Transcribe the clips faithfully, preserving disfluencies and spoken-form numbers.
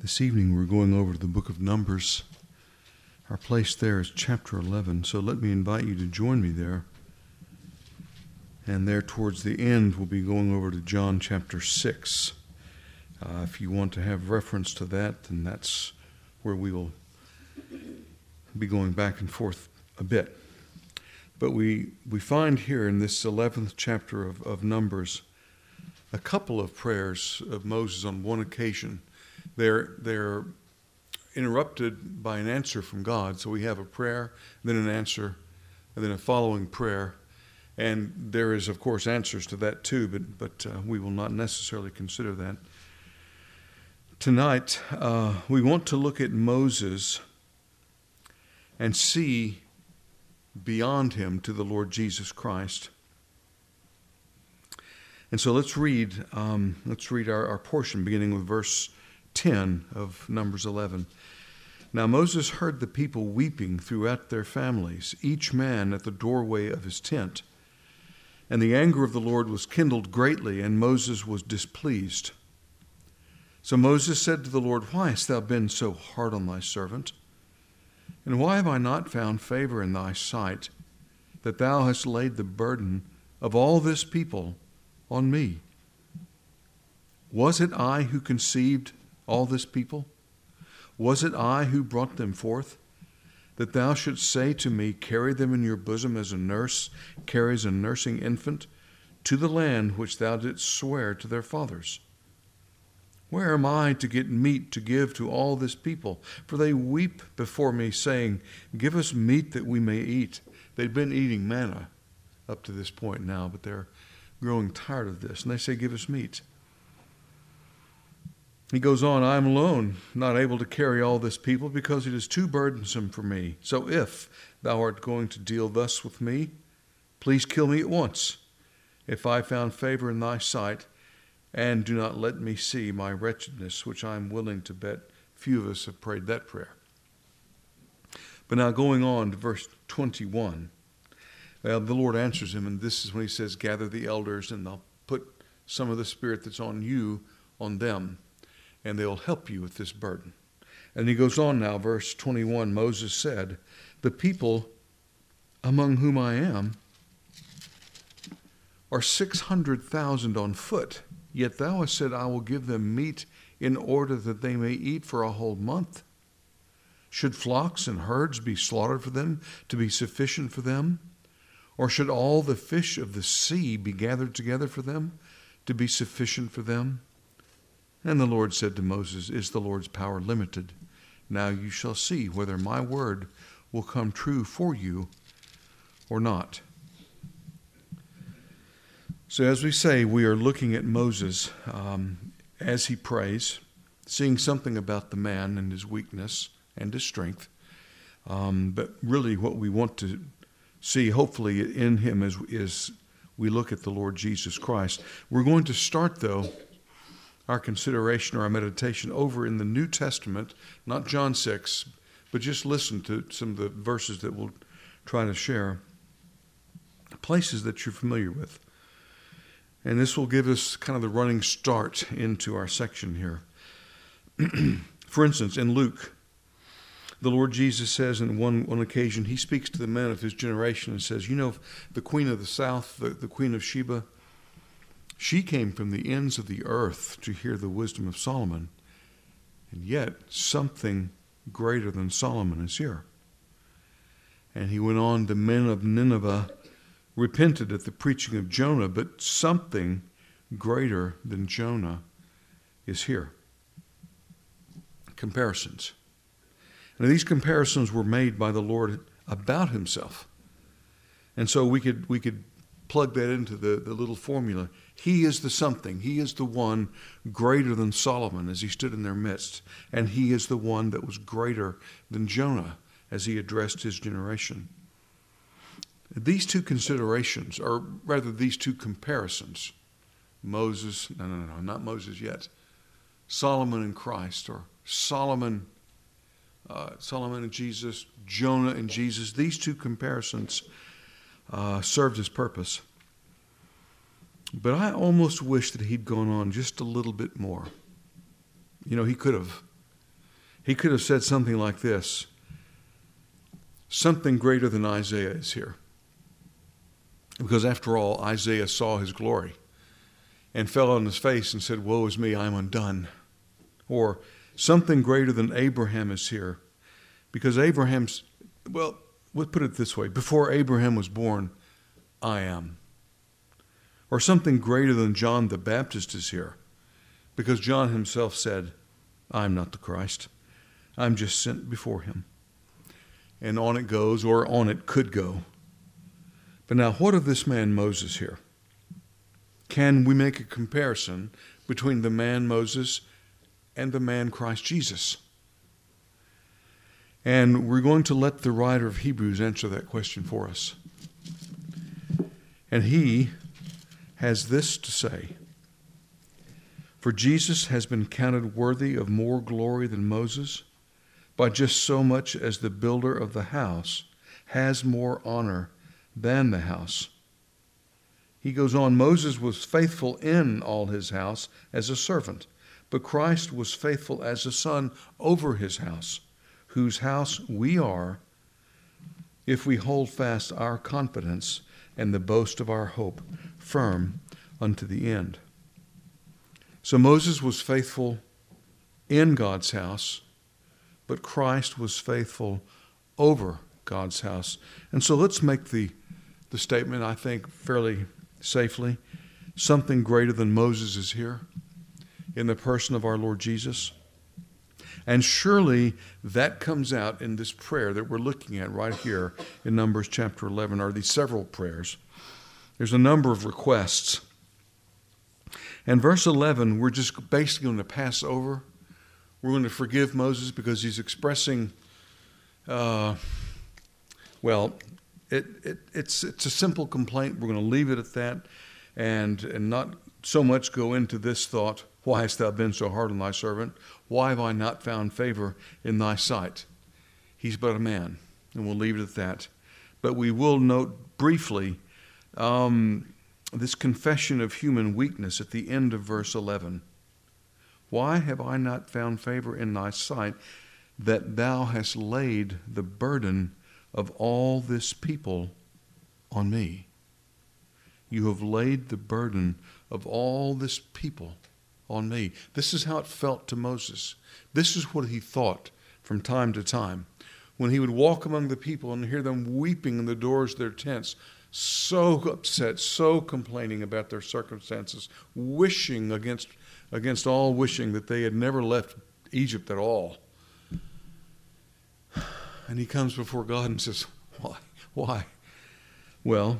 This evening we're going over to the book of Numbers. Our place there is chapter eleven, so let me invite you to join me there. And there towards the end we'll be going over to John chapter six. Uh, if you want to have reference to that, then that's where we will be going back and forth a bit. But we, we find here in this eleventh chapter of, of Numbers a couple of prayers of Moses on one occasion. They're, they're interrupted by an answer from God. So we have a prayer, then an answer, and then a following prayer. And there is, of course, answers to that too, but, but uh, we will not necessarily consider that. Tonight, uh, we want to look at Moses and see beyond him to the Lord Jesus Christ. And so let's read, um, let's read our, our portion, beginning with verse ten of Numbers eleven. Now Moses heard the people weeping throughout their families, each man at the doorway of his tent. And the anger of the Lord was kindled greatly, and Moses was displeased. So Moses said to the Lord, Why hast thou been so hard on thy servant? And why have I not found favor in thy sight, that thou hast laid the burden of all this people on me? Was it I who conceived all this people? Was it I who brought them forth? That thou shouldst say to me, Carry them in your bosom as a nurse carries a nursing infant, to the land which thou didst swear to their fathers. Where am I to get meat to give to all this people? For they weep before me, saying, Give us meat that we may eat. They'd been eating manna up to this point now, but they're growing tired of this. And they say, Give us meat. He goes on, I am alone, not able to carry all this people, because it is too burdensome for me. So if thou art going to deal thus with me, please kill me at once, if I found favor in thy sight, and do not let me see my wretchedness, which I am willing to bet few of us have prayed that prayer. But now going on to verse twenty-one, well, the Lord answers him, and this is when he says, Gather the elders, and they'll put some of the spirit that's on you on them, and they'll help you with this burden. And he goes on now, verse twenty-one, Moses said, The people among whom I am are six hundred thousand on foot, yet thou hast said, I will give them meat in order that they may eat for a whole month. Should flocks and herds be slaughtered for them to be sufficient for them? Or should all the fish of the sea be gathered together for them to be sufficient for them? And the Lord said to Moses, Is the Lord's power limited? Now you shall see whether my word will come true for you or not. So as we say, we are looking at Moses um, as he prays, seeing something about the man and his weakness and his strength. Um, but really what we want to see, hopefully, in him is, is we look at the Lord Jesus Christ. We're going to start, though, our consideration or our meditation over in the New Testament, not John six, but just listen to some of the verses that we'll try to share, places that you're familiar with. And this will give us kind of the running start into our section here. For instance, in Luke, the Lord Jesus says in one, one occasion, he speaks to the men of his generation and says, you know, the queen of the south, the, the queen of Sheba, she came from the ends of the earth to hear the wisdom of Solomon. And yet something greater than Solomon is here. And he went on, the men of Nineveh repented at the preaching of Jonah, but something greater than Jonah is here. Comparisons. And these comparisons were made by the Lord about himself. And so we could we could plug that into the, the little formula. He is the something. He is the one greater than Solomon as he stood in their midst. And he is the one that was greater than Jonah as he addressed his generation. These two considerations, or rather these two comparisons, Moses, no, no, no, not Moses yet, Solomon and Christ, or Solomon, uh, Solomon and Jesus, Jonah and Jesus, these two comparisons uh, served his purpose. But I almost wish that he'd gone on just a little bit more. You know, he could have. He could have said something like this: something greater than Isaiah is here. Because after all, Isaiah saw his glory and fell on his face and said, woe is me, I am undone. Or something greater than Abraham is here. Because Abraham's, well, we'll put it this way: before Abraham was born, I am. Or something greater than John the Baptist is here. Because John himself said, I'm not the Christ. I'm just sent before him. And on it goes, or on it could go. But now, what of this man Moses here? Can we make a comparison between the man Moses and the man Christ Jesus? And we're going to let the writer of Hebrews answer that question for us. And he has this to say: for Jesus has been counted worthy of more glory than Moses, by just so much as the builder of the house has more honor than the house. He goes on, Moses was faithful in all his house as a servant, but Christ was faithful as a son over his house, whose house we are, if we hold fast our confidence and the boast of our hope firm unto the end. So Moses was faithful in God's house, but Christ was faithful over God's house. And so let's make the, the statement, I think, fairly safely. Something greater than Moses is here in the person of our Lord Jesus. And surely that comes out in this prayer that we're looking at right here in Numbers chapter eleven, or these several prayers. There's a number of requests. And verse eleven, we're just basically going to pass over. We're going to forgive Moses because he's expressing, uh, well, it, it, it's it's a simple complaint. We're going to leave it at that and, and not so much go into this thought: why hast thou been so hard on thy servant? Why have I not found favor in thy sight? He's but a man, and we'll leave it at that. But we will note briefly um, this confession of human weakness at the end of verse eleven. Why have I not found favor in thy sight, that thou hast laid the burden of all this people on me? You have laid the burden of all this people on me. This is how it felt to Moses. This is what he thought from time to time. When he would walk among the people and hear them weeping in the doors of their tents, so upset, so complaining about their circumstances, wishing against, against all wishing that they had never left Egypt at all. And he comes before God and says, why? Why? Well,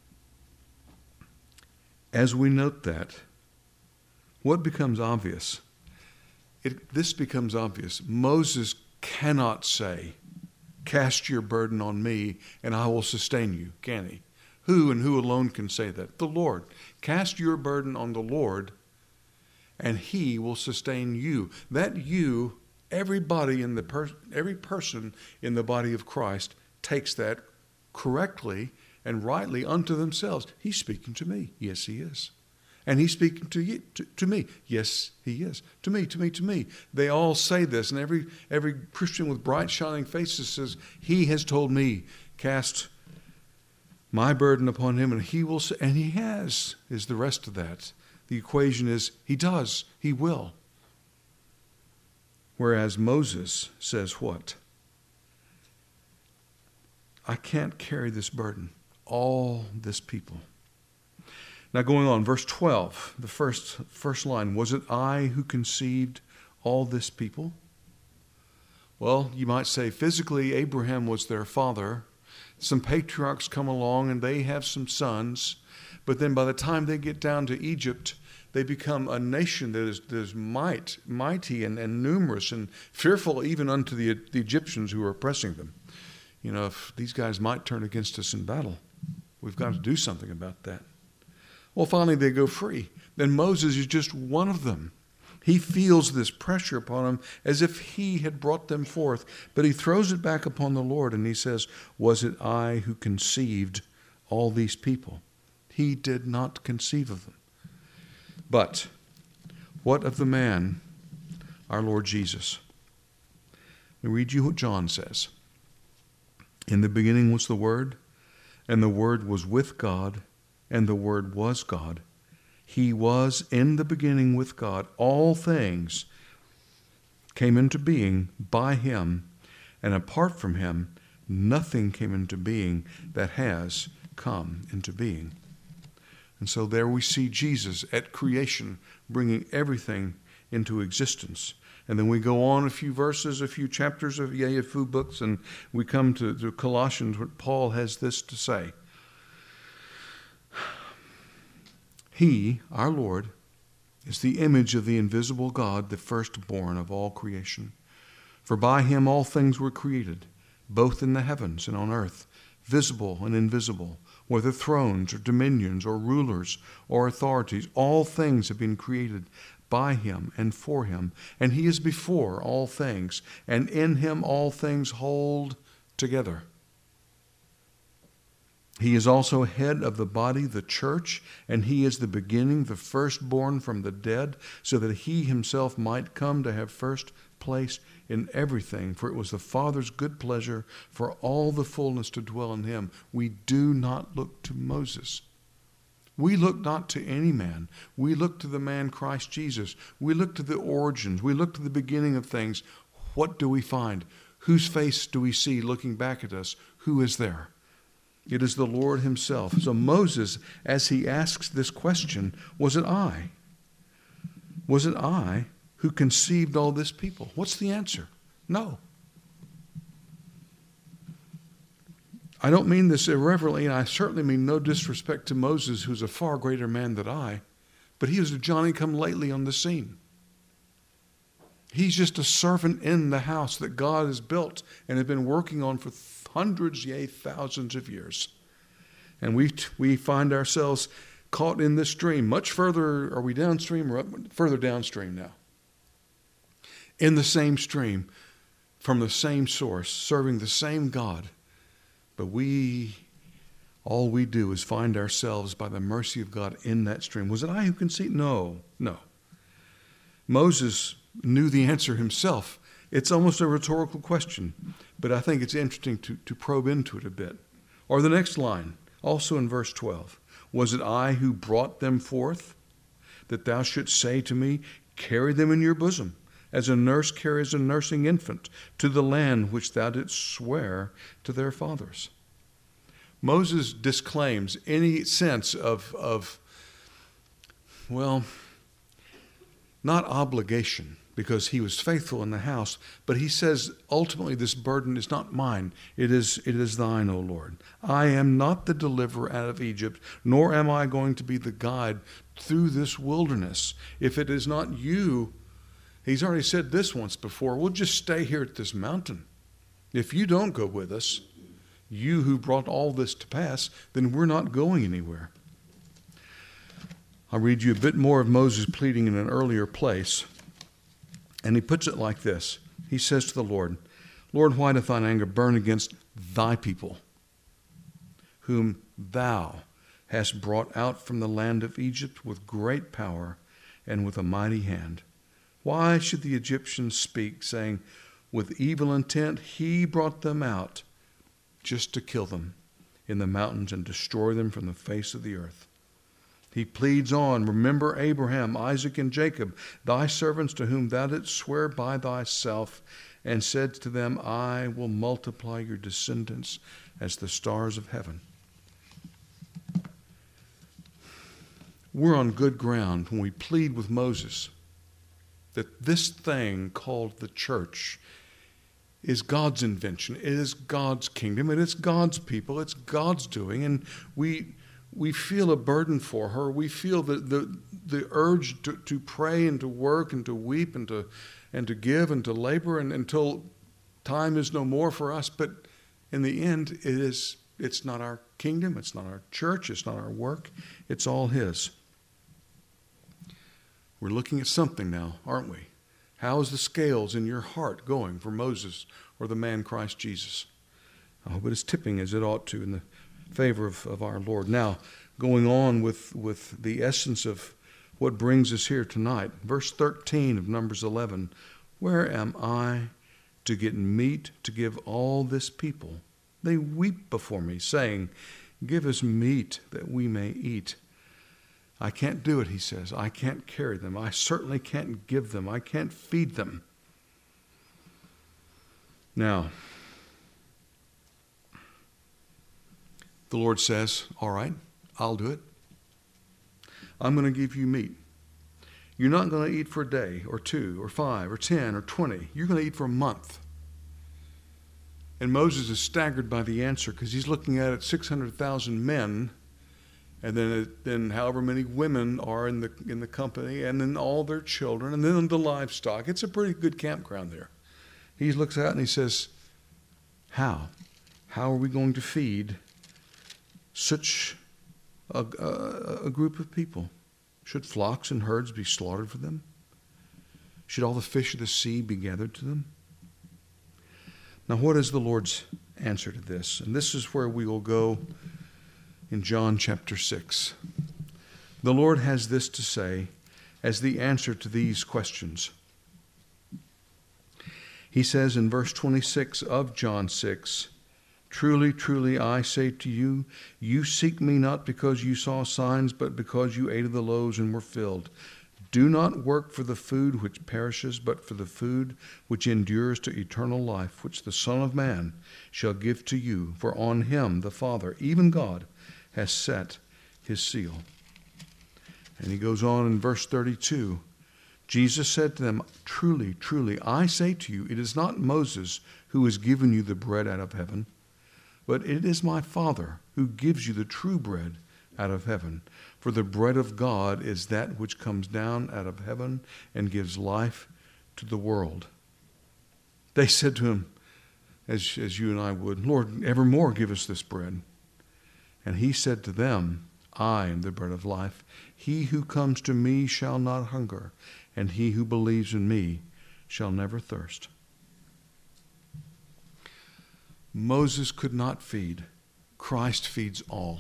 as we note that, what becomes obvious? It, this becomes obvious. Moses cannot say, cast your burden on me and I will sustain you, can he? Who and who alone can say that? The Lord. Cast your burden on the Lord and he will sustain you. That you, everybody in the per- every person in the body of Christ takes that correctly and rightly unto themselves. He's speaking to me. Yes, he is. And he's speaking to you, to, to me. Yes, he is. To me, to me, to me. They all say this, and every every Christian with bright shining faces says, he has told me, cast my burden upon him, and he will, and he has, is the rest of that. The equation is, he does, he will. Whereas Moses says what? I can't carry this burden, all this people. Now going on, verse twelve, the first, first line, was it I who conceived all this people? Well, you might say physically Abraham was their father. Some patriarchs come along and they have some sons, but then by the time they get down to Egypt, they become a nation that is, that is might, mighty and, and numerous and fearful even unto the, the Egyptians who are oppressing them. You know, if these guys might turn against us in battle, we've got to do something about that. Well, finally they go free. Then Moses is just one of them. He feels this pressure upon him as if he had brought them forth. But he throws it back upon the Lord and he says, was it I who conceived all these people? He did not conceive of them. But what of the man, our Lord Jesus? Let me read you what John says. In the beginning was the Word, and the Word was with God, and the Word was God. He was in the beginning with God. All things came into being by him, and apart from him, nothing came into being that has come into being. And so there we see Jesus at creation, bringing everything into existence. And then we go on a few verses, a few chapters, of yea, a few books, and we come to, to Colossians, where Paul has this to say. He, our Lord, is the image of the invisible God, the firstborn of all creation. For by him all things were created, both in the heavens and on earth, visible and invisible, whether thrones or dominions or rulers or authorities. All things have been created by him and for him. And he is before all things, and in him all things hold together. He is also head of the body, the church, and he is the beginning, the firstborn from the dead, so that he himself might come to have first place in everything. For it was the Father's good pleasure for all the fullness to dwell in him. We do not look to Moses. We look not to any man. We look to the man Christ Jesus. We look to the origins. We look to the beginning of things. What do we find? Whose face do we see looking back at us? Who is there? It is the Lord himself. So Moses, as he asks this question, was it I? Was it I who conceived all this people? What's the answer? No. I don't mean this irreverently, and I certainly mean no disrespect to Moses, who's a far greater man than I, but he was a Johnny-come-lately on the scene. He's just a servant in the house that God has built and has been working on for hundreds, yea, thousands of years. And we we find ourselves caught in this stream. Much further, are we downstream or up, further downstream now? In the same stream, from the same source, serving the same God. But we, all we do is find ourselves by the mercy of God in that stream. Was it I who conceived? No, no. Moses knew the answer himself. It's almost a rhetorical question, but I think it's interesting to, to probe into it a bit. Or the next line, also in verse twelve. Was it I who brought them forth, that thou shouldst say to me, carry them in your bosom, as a nurse carries a nursing infant, to the land which thou didst swear to their fathers? Moses disclaims any sense of, of well, not obligation, because he was faithful in the house, but he says ultimately this burden is not mine, it is it is thine, O Lord. I am not the deliverer out of Egypt, nor am I going to be the guide through this wilderness. If it is not you, he's already said this once before, we'll just stay here at this mountain. If you don't go with us, you who brought all this to pass, then we're not going anywhere. I'll read you a bit more of Moses pleading in an earlier place. And he puts it like this. He says to the Lord, Lord, why doth thine anger burn against thy people, whom thou hast brought out from the land of Egypt with great power and with a mighty hand? Why should the Egyptians speak, saying, with evil intent he brought them out just to kill them in the mountains and destroy them from the face of the earth? He pleads on, remember Abraham, Isaac, and Jacob, thy servants to whom thou didst swear by thyself, and said to them, I will multiply your descendants as the stars of heaven. We're on good ground when we plead with Moses that this thing called the church is God's invention. It is God's kingdom. It is God's people. It's God's doing. And we we feel a burden for her. We feel the the, the urge to, to pray and to work and to weep and to and to give and to labor and, until time is no more for us. But in the end, it is it's not our kingdom. It's not our church. It's not our work. It's all His. We're looking at something now, aren't we? How is the scales in your heart going for Moses or the man Christ Jesus? I hope it is tipping as it ought to in the favor of, of our Lord. Now, going on with, with the essence of what brings us here tonight. Verse thirteen of Numbers eleven. Where am I to get meat to give all this people. They weep before me, saying, give us meat that we may eat. I can't do it, he says. I can't carry them. I certainly can't give them. I can't feed them. Now, the Lord says, all right, I'll do it. I'm going to give you meat. You're not going to eat for a day or two or five or ten or twenty. You're going to eat for a month. And Moses is staggered by the answer because he's looking at it, six hundred thousand men, and then then however many women are in the in the company, and then all their children, and then the livestock. It's a pretty good campground there. He looks out and he says, how? How are we going to feed such a, a, a group of people? Should flocks and herds be slaughtered for them? Should all the fish of the sea be gathered to them? Now, what is the Lord's answer to this? And this is where we will go in John chapter six. The Lord has this to say as the answer to these questions. He says in verse twenty-six of John six, truly, truly, I say to you, you seek me not because you saw signs, but because you ate of the loaves and were filled. Do not work for the food which perishes, but for the food which endures to eternal life, which the Son of Man shall give to you. For on him the Father, even God, has set his seal. And he goes on in verse thirty-two. Jesus said to them, truly, truly, I say to you, it is not Moses who has given you the bread out of heaven, but it is my Father who gives you the true bread out of heaven. For the bread of God is that which comes down out of heaven and gives life to the world. They said to him, as, as you and I would, Lord, evermore give us this bread. And he said to them, I am the bread of life. He who comes to me shall not hunger, and he who believes in me shall never thirst. Moses could not feed. Christ feeds all.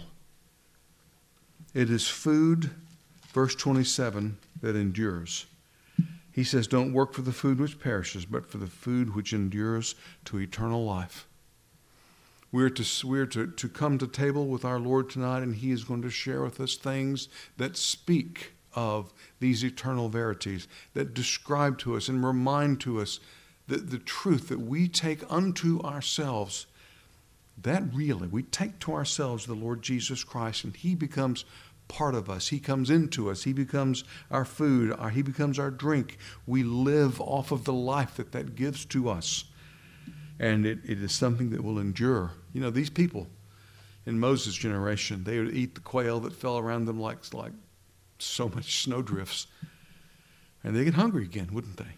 It is food, verse twenty-seven, that endures. He says, don't work for the food which perishes, but for the food which endures to eternal life. We're to, we're to, to come to table with our Lord tonight, and he is going to share with us things that speak of these eternal verities, that describe to us and remind to us the, the truth that we take unto ourselves. That really, we take to ourselves the Lord Jesus Christ, and he becomes part of us. He comes into us. He becomes our food. Our, he becomes our drink. We live off of the life that that gives to us. And it, it is something that will endure. You know, these people in Moses' generation, they would eat the quail that fell around them like, like so much snowdrifts. And they get hungry again, wouldn't they?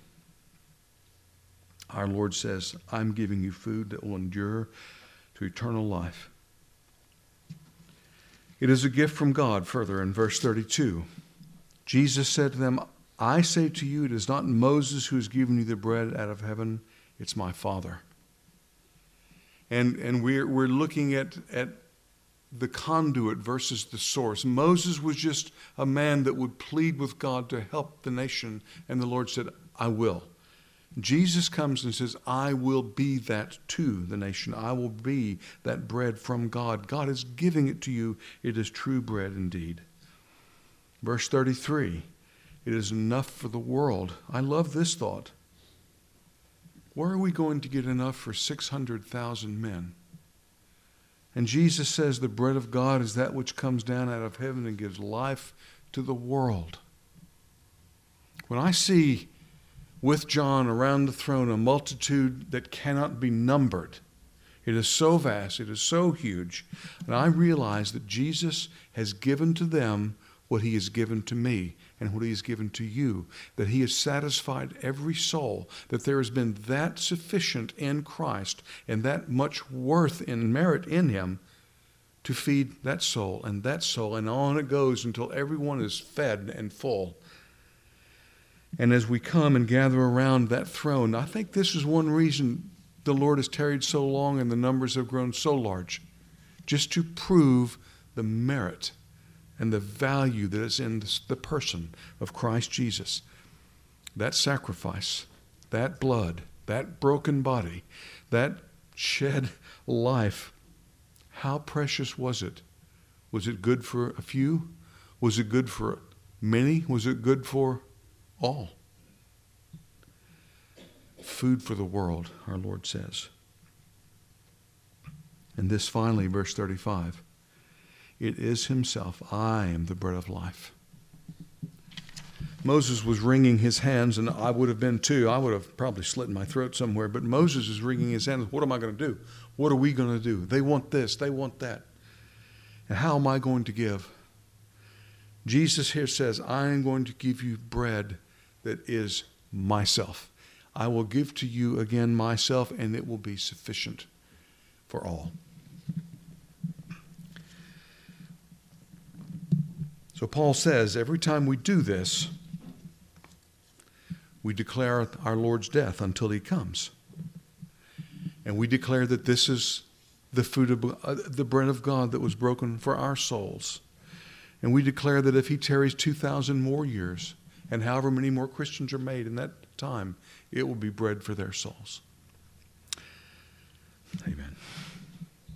Our Lord says, I'm giving you food that will endure to eternal life. It is a gift from God, further in verse thirty-two. Jesus said to them, I say to you, it is not Moses who has given you the bread out of heaven, it's my Father. And and we're we're looking at, at the conduit versus the source. Moses was just a man that would plead with God to help the nation, and the Lord said, I will. Jesus comes and says, I will be that to the nation. I will be that bread from God. God is giving it to you. It is true bread indeed. Verse thirty-three, it is enough for the world. I love this thought. Where are we going to get enough for six hundred thousand men? And Jesus says the bread of God is that which comes down out of heaven and gives life to the world. When I see with John around the throne a multitude that cannot be numbered, it is so vast, it is so huge, and I realize that Jesus has given to them what he has given to me and what he has given to you, that he has satisfied every soul, that there has been that sufficient in Christ and that much worth and merit in him to feed that soul and that soul, and on it goes until everyone is fed and full. And as we come and gather around that throne, I think this is one reason the Lord has tarried so long and the numbers have grown so large, just to prove the merit and the value that is in the person of Christ Jesus. That sacrifice, that blood, that broken body, that shed life, how precious was it? Was it good for a few? Was it good for many? Was it good for all? Food for the world, our Lord says. And this finally, verse thirty-five, it is himself. I am the bread of life. Moses was wringing his hands, and I would have been too. I would have probably slit my throat somewhere, but Moses is wringing his hands. What am I going to do? What are we going to do? They want this. They want that. And how am I going to give? Jesus here says, I am going to give you bread that is myself. I will give to you again myself, and it will be sufficient for all. So Paul says, every time we do this, we declare our Lord's death until he comes. And we declare that this is the food of uh, the bread of God that was broken for our souls. And we declare that if he tarries two thousand more years, and however many more Christians are made in that time, it will be bread for their souls. Amen.